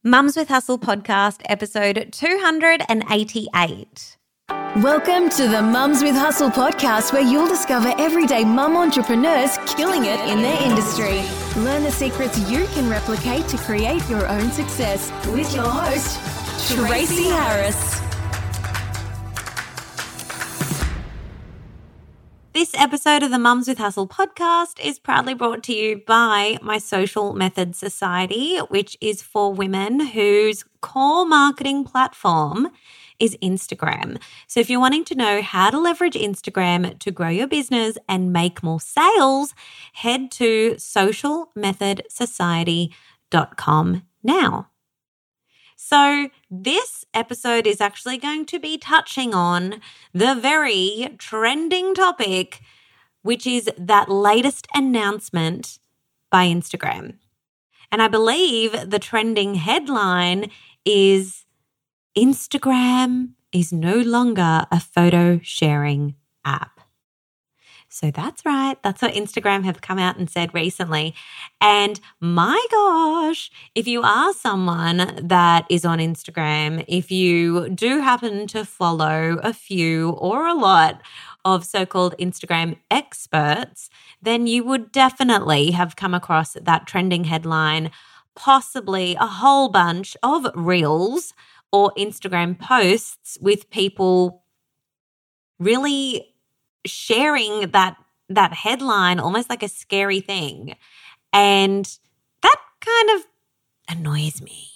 Mums with Hustle podcast, episode 288. Welcome to the Mums with Hustle podcast, where you'll discover everyday mum entrepreneurs killing it in their industry. Learn the secrets you can replicate to create your own success with your host, Tracy Harris. This episode of the Mums with Hustle podcast is proudly brought to you by my Social Method Society, which is for women whose core marketing platform is Instagram. So if you're wanting to know how to leverage Instagram to grow your business and make more sales, head to socialmethodsociety.com now. So this episode is actually going to be touching on the very trending topic, which is that latest announcement by Instagram. And I believe the trending headline is Instagram is no longer a photo sharing app. So that's right. That's what Instagram have come out and said recently. And my gosh, if you are someone that is on Instagram, if you do happen to follow a few or a lot of so-called Instagram experts, then you would definitely have come across that trending headline, possibly a whole bunch of reels or Instagram posts with people really sharing that headline almost like a scary thing. And that kind of annoys me.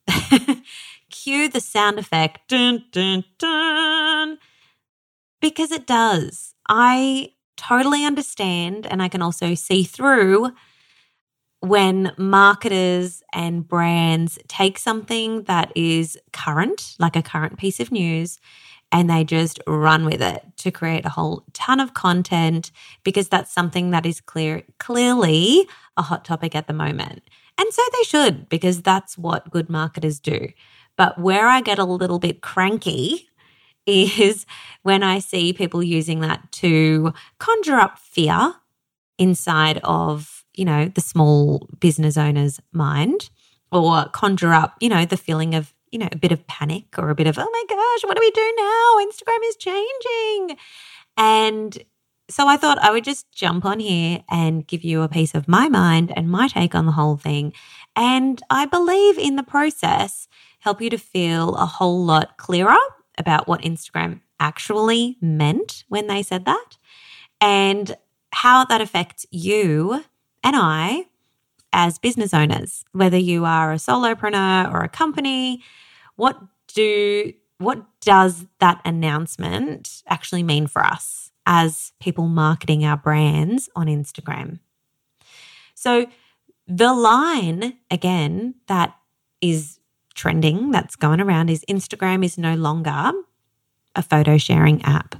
Cue the sound effect, dun, dun, dun, because it does. I totally understand, and I can also see through when marketers and brands take something that is current, like a current piece of news, and they just run with it to create a whole ton of content because that's something that is clearly a hot topic at the moment. And so they should, because that's what good marketers do. But where I get a little bit cranky is when I see people using that to conjure up fear inside of, the small business owner's mind, or conjure up, the feeling of, a bit of panic or a bit of, oh my gosh, what do we do now? Instagram is changing. And so I thought I would just jump on here and give you a piece of my mind and my take on the whole thing. And I believe in the process, help you to feel a whole lot clearer about what Instagram actually meant when they said that, and how that affects you and I as business owners, whether you are a solopreneur or a company. What does that announcement actually mean for us as people marketing our brands on Instagram? So the line, again, that is trending, that's going around, is Instagram is no longer a photo sharing app.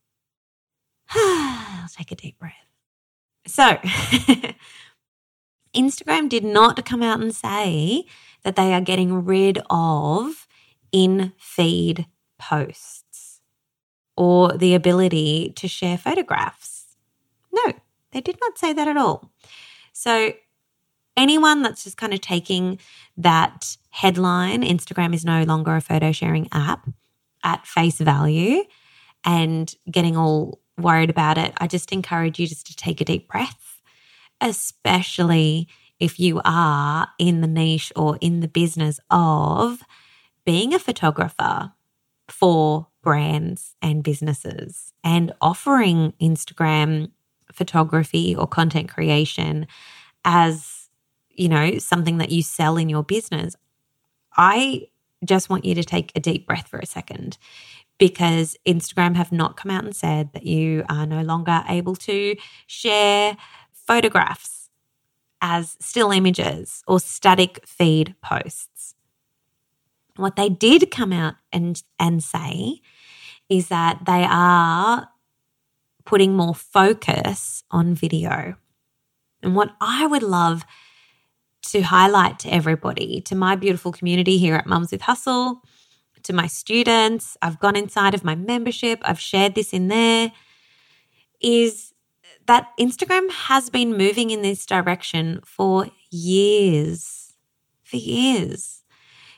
I'll take a deep breath. So Instagram did not come out and say that they are getting rid of in-feed posts or the ability to share photographs. No, they did not say that at all. So anyone that's just kind of taking that headline, Instagram is no longer a photo sharing app, at face value and getting all worried about it, I just encourage you just to take a deep breath, especially if you are in the niche or in the business of being a photographer for brands and businesses and offering Instagram photography or content creation as, something that you sell in your business. I just want you to take a deep breath for a second, because Instagram have not come out and said that you are no longer able to share photographs as still images or static feed posts. What they did come out and say is that they are putting more focus on video. And what I would love to highlight to everybody, to my beautiful community here at Mums with Hustle, to my students, I've gone inside of my membership, I've shared this in there, is that Instagram has been moving in this direction for years.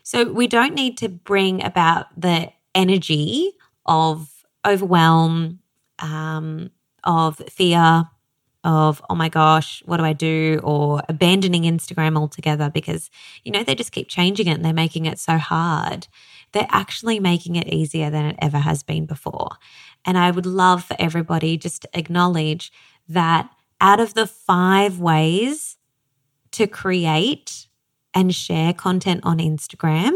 So we don't need to bring about the energy of overwhelm, of fear, of, oh my gosh, what do I do? Or abandoning Instagram altogether because, they just keep changing it and they're making it so hard. They're actually making it easier than it ever has been before. And I would love for everybody just to acknowledge that out of the 5 ways to create and share content on Instagram,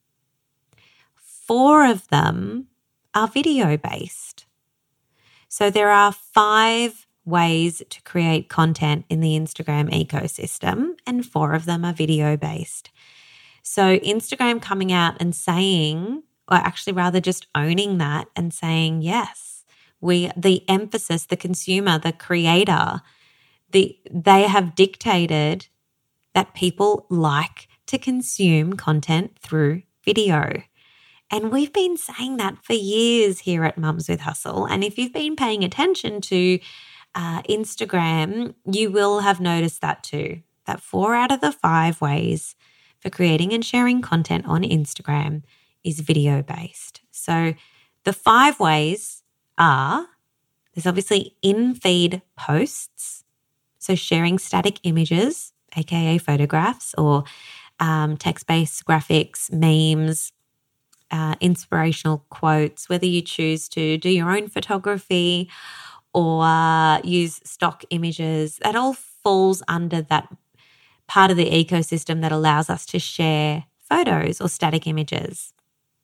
4 of them are video-based. So there are 5 ways to create content in the Instagram ecosystem, and 4 of them are video-based. So Instagram coming out and saying, or actually rather just owning that and saying, yes, the emphasis, the consumer, the creator, they have dictated that people like to consume content through video. And we've been saying that for years here at Mums with Hustle. And if you've been paying attention to Instagram, you will have noticed that too, that 4 out of the 5 ways for creating and sharing content on Instagram is video-based. So the 5 ways are, there's obviously in-feed posts, so sharing static images, aka photographs or text-based graphics, memes, inspirational quotes, whether you choose to do your own photography or use stock images, that all falls under that part of the ecosystem that allows us to share photos or static images.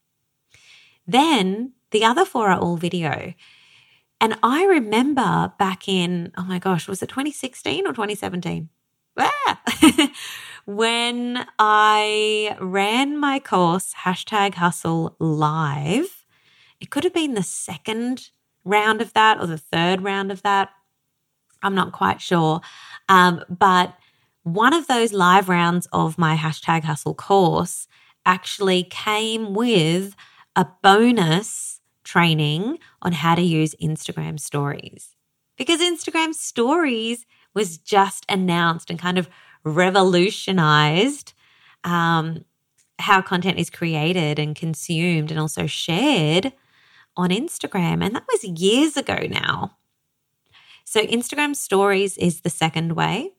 Then the other 4 are all video. And I remember back in, oh my gosh, was it 2016 or 2017? When I ran my course, #Hustle Live, it could have been the 2nd round of that or the 3rd round of that. I'm not quite sure. But one of those live rounds of my #Hustle course actually came with a bonus training on how to use Instagram stories, because Instagram stories was just announced and kind of revolutionized how content is created and consumed and also shared on Instagram. And that was years ago now. So Instagram stories is the 2nd way.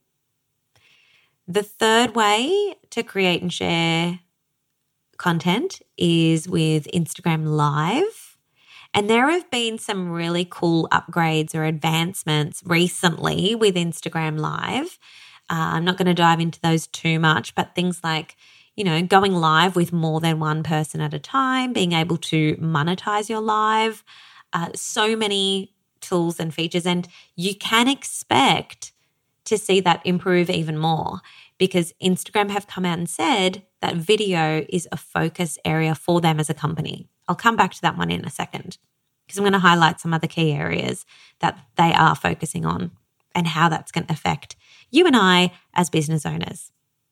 The 3rd way to create and share content is with Instagram Live. And there have been some really cool upgrades or advancements recently with Instagram Live. I'm not going to dive into those too much, but things like, going live with more than one person at a time, being able to monetize your live, so many tools and features. And you can expect to see that improve even more, because Instagram have come out and said that video is a focus area for them as a company. I'll come back to that one in a second, because I'm going to highlight some other key areas that they are focusing on and how that's going to affect you and I as business owners.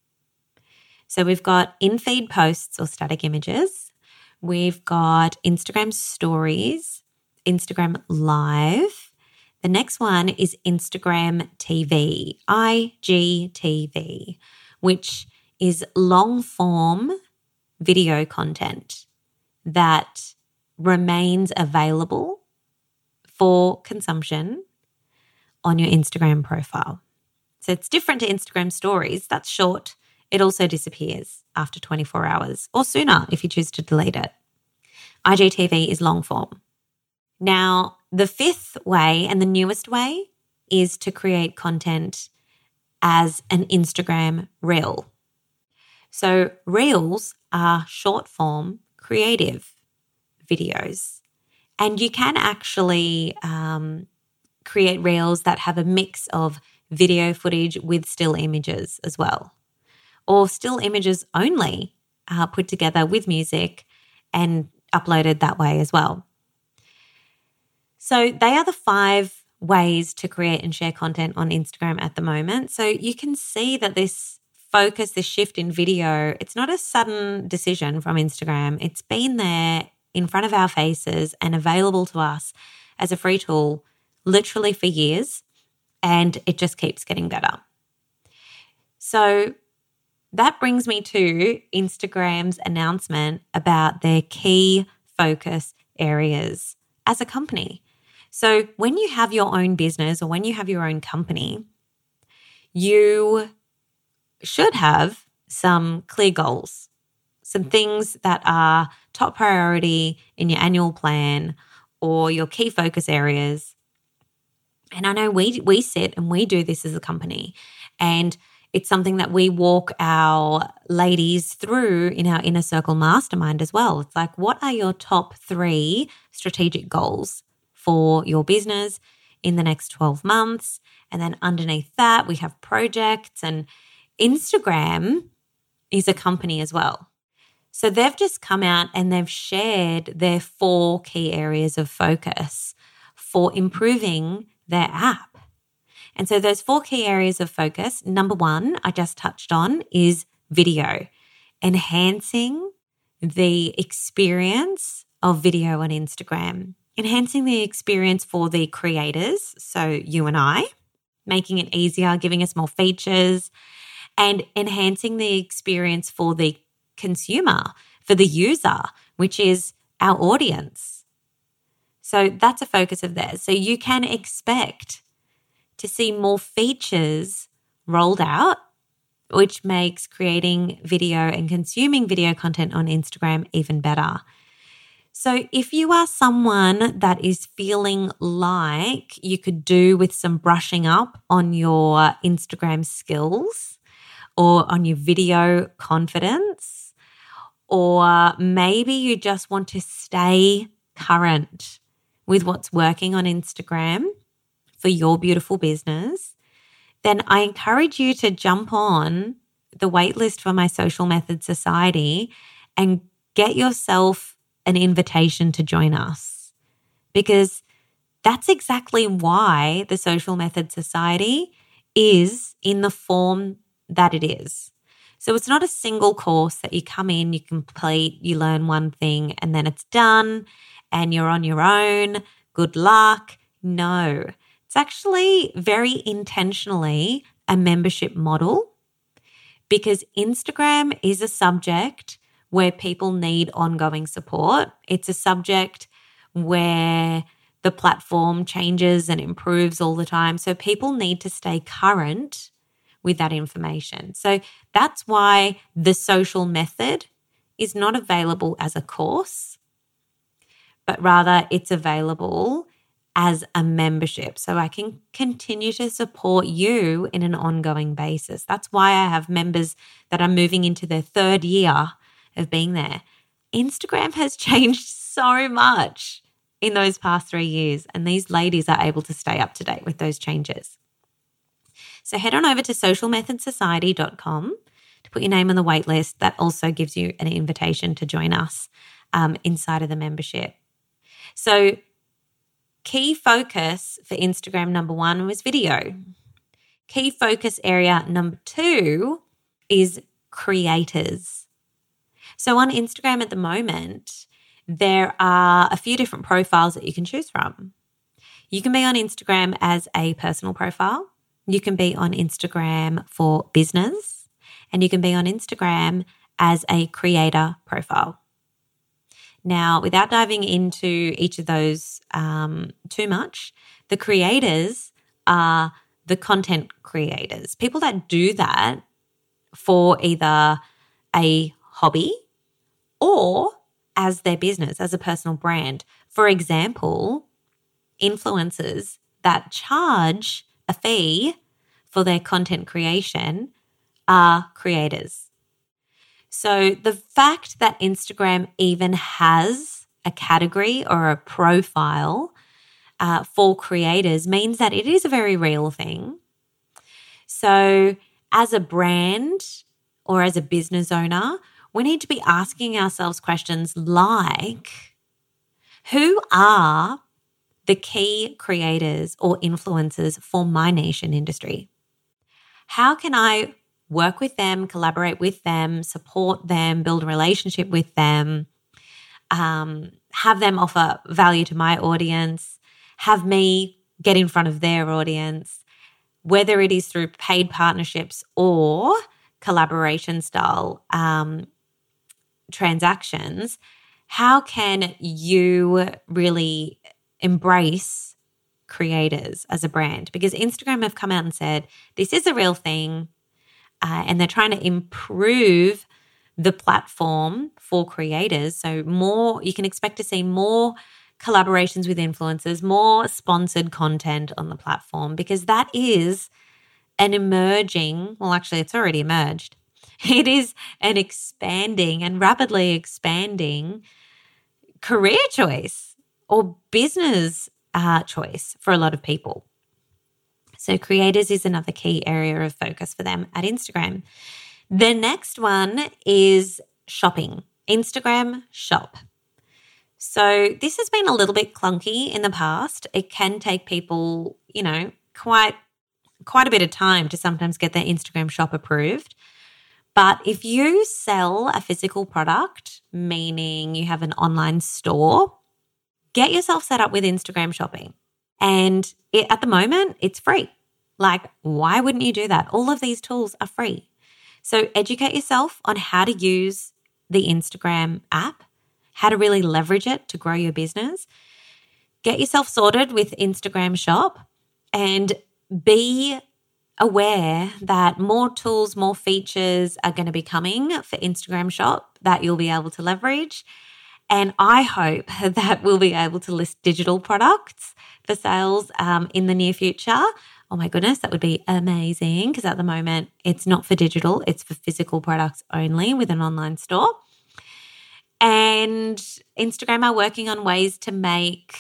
So we've got in-feed posts or static images. We've got Instagram stories, Instagram Live. The next one is Instagram TV, IGTV, which is long-form video content that remains available for consumption on your Instagram profile. So it's different to Instagram stories. That's short. It also disappears after 24 hours or sooner if you choose to delete it. IGTV is long form. Now, the 5th way and the newest way is to create content as an Instagram reel. So reels are short form creative videos, and you can actually create reels that have a mix of video footage with still images as well, or still images only put together with music and uploaded that way as well. So they are the 5 ways to create and share content on Instagram at the moment. So you can see that this focus, this shift in video, it's not a sudden decision from Instagram. It's been there in front of our faces and available to us as a free tool literally for years, and it just keeps getting better. So that brings me to Instagram's announcement about their key focus areas as a company. So when you have your own business or when you have your own company, you should have some clear goals, some things that are top priority in your annual plan or your key focus areas. And I know we sit and we do this as a company, and it's something that we walk our ladies through in our Inner Circle Mastermind as well. It's like, what are your top 3 strategic goals for your business in the next 12 months? And then underneath that, we have projects, and Instagram is a company as well. So they've just come out and they've shared their 4 key areas of focus for improving their app. And so those 4 key areas of focus, number 1, I just touched on, is video, enhancing the experience of video on Instagram, enhancing the experience for the creators, so you and I, making it easier, giving us more features, and enhancing the experience for the consumer, for the user, which is our audience. So that's a focus of theirs. So you can expect to see more features rolled out, which makes creating video and consuming video content on Instagram even better. So if you are someone that is feeling like you could do with some brushing up on your Instagram skills or on your video confidence, or maybe you just want to stay current with what's working on Instagram for your beautiful business, then I encourage you to jump on the waitlist for my Social Method Society and get yourself an invitation to join us, because that's exactly why the Social Method Society is in the form that it is. So it's not a single course that you come in, you complete, you learn one thing, and then it's done and you're on your own. Good luck. No, it's actually very intentionally a membership model, because Instagram is a subject where people need ongoing support. It's a subject where the platform changes and improves all the time. So people need to stay current with that information. So that's why the Social Method is not available as a course, but rather it's available as a membership. So I can continue to support you in an ongoing basis. That's why I have members that are moving into their 3rd year of being there. Instagram has changed so much in those past 3 years, and these ladies are able to stay up to date with those changes. So head on over to socialmethodsociety.com to put your name on the wait list. That also gives you an invitation to join us inside of the membership. So key focus for Instagram number 1 was video. Key focus area number 2 is creators. So on Instagram at the moment, there are a few different profiles that you can choose from. You can be on Instagram as a personal profile. You can be on Instagram for business, and you can be on Instagram as a creator profile. Now, without diving into each of those too much, the creators are the content creators, people that do that for either a hobby or as their business, as a personal brand. For example, influencers that charge a fee for their content creation are creators. So the fact that Instagram even has a category or a profile for creators means that it is a very real thing. So as a brand or as a business owner, we need to be asking ourselves questions like, who are the key creators or influencers for my niche and industry? How can I work with them, collaborate with them, support them, build a relationship with them, have them offer value to my audience, have me get in front of their audience, whether it is through paid partnerships or collaboration style transactions, how can you really embrace creators as a brand? Because Instagram have come out and said this is a real thing, and they're trying to improve the platform for creators. So you can expect to see more collaborations with influencers, more sponsored content on the platform, because that is an emerging, well, actually it's already emerged. It is an expanding and rapidly expanding career choice or business choice for a lot of people. So creators is another key area of focus for them at Instagram. The next one is shopping, Instagram Shop. So this has been a little bit clunky in the past. It can take people, quite a bit of time to sometimes get their Instagram Shop approved. But if you sell a physical product, meaning you have an online store, get yourself set up with Instagram shopping. And at the moment, it's free. Like, why wouldn't you do that? All of these tools are free. So educate yourself on how to use the Instagram app, how to really leverage it to grow your business. Get yourself sorted with Instagram Shop and be aware that more tools, more features are going to be coming for Instagram Shop that you'll be able to leverage. And I hope that we'll be able to list digital products for sales in the near future. Oh my goodness, that would be amazing, because at the moment it's not for digital, it's for physical products only with an online store. And Instagram are working on ways to make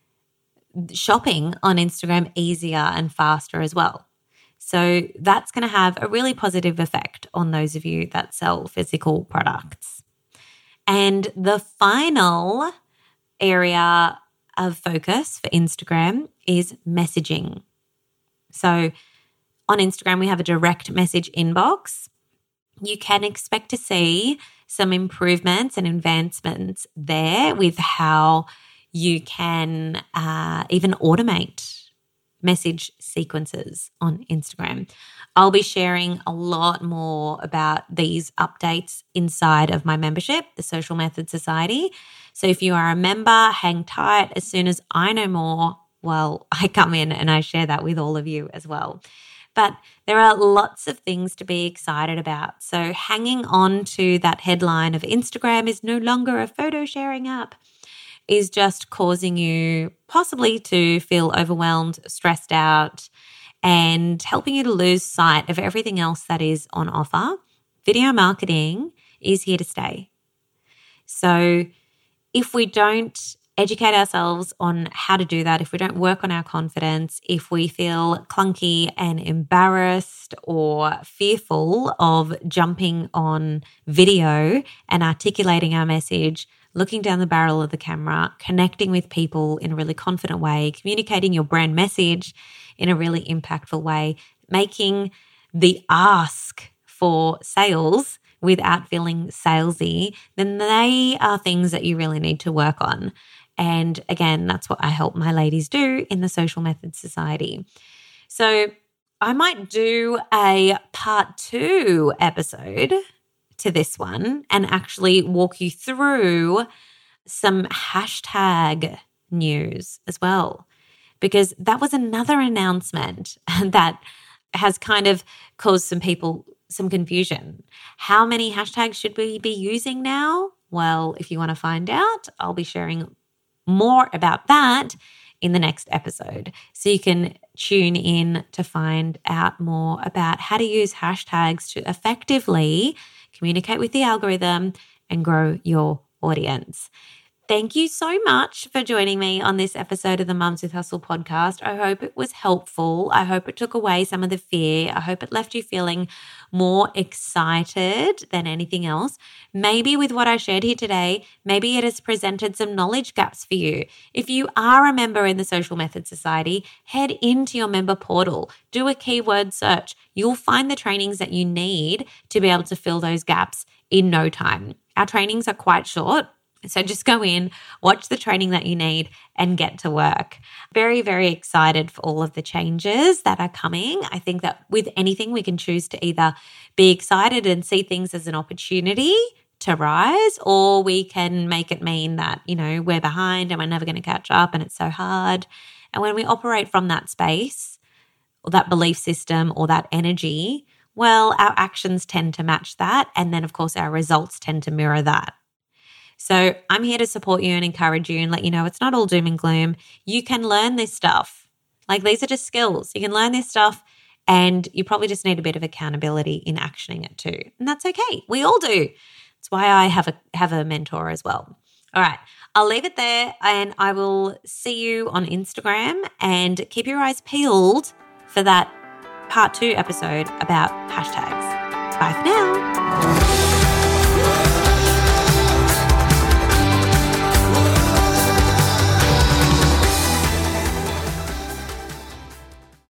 shopping on Instagram easier and faster as well. So that's going to have a really positive effect on those of you that sell physical products. And the final area of focus for Instagram is messaging. So on Instagram, we have a direct message inbox. You can expect to see some improvements and advancements there with how you can even automate message sequences on Instagram. I'll be sharing a lot more about these updates inside of my membership, the Social Method Society. So if you are a member, hang tight. As soon as I know more, well, I come in and I share that with all of you as well. But there are lots of things to be excited about. So hanging on to that headline of Instagram is no longer a photo sharing app is just causing you possibly to feel overwhelmed, stressed out, and helping you to lose sight of everything else that is on offer. Video marketing is here to stay. So if we don't educate ourselves on how to do that, if we don't work on our confidence, if we feel clunky and embarrassed or fearful of jumping on video and articulating our message, looking down the barrel of the camera, connecting with people in a really confident way, communicating your brand message in a really impactful way, making the ask for sales without feeling salesy, then they are things that you really need to work on. And again, that's what I help my ladies do in the Social Method Society. So I might do a part 2 episode to this one and actually walk you through some hashtag news as well, because that was another announcement that has kind of caused some people some confusion. How many hashtags should we be using now? Well, if you want to find out, I'll be sharing more about that in the next episode. So you can tune in to find out more about how to use hashtags to effectively communicate with the algorithm and grow your audience. Thank you so much for joining me on this episode of the Mums with Hustle podcast. I hope it was helpful. I hope it took away some of the fear. I hope it left you feeling more excited than anything else. Maybe with what I shared here today, maybe it has presented some knowledge gaps for you. If you are a member in the Social Method Society, head into your member portal, do a keyword search. You'll find the trainings that you need to be able to fill those gaps in no time. Our trainings are quite short. So just go in, watch the training that you need, and get to work. Very, very excited for all of the changes that are coming. I think that with anything, we can choose to either be excited and see things as an opportunity to rise, or we can make it mean that, we're behind and we're never going to catch up and it's so hard. And when we operate from that space or that belief system or that energy, well, our actions tend to match that. And then, of course, our results tend to mirror that. So I'm here to support you and encourage you and let you know it's not all doom and gloom. You can learn this stuff. Like, these are just skills. You can learn this stuff, and you probably just need a bit of accountability in actioning it too. And that's okay. We all do. That's why I have a mentor as well. All right. I'll leave it there, and I will see you on Instagram, and keep your eyes peeled for that part 2 episode about hashtags. Bye for now.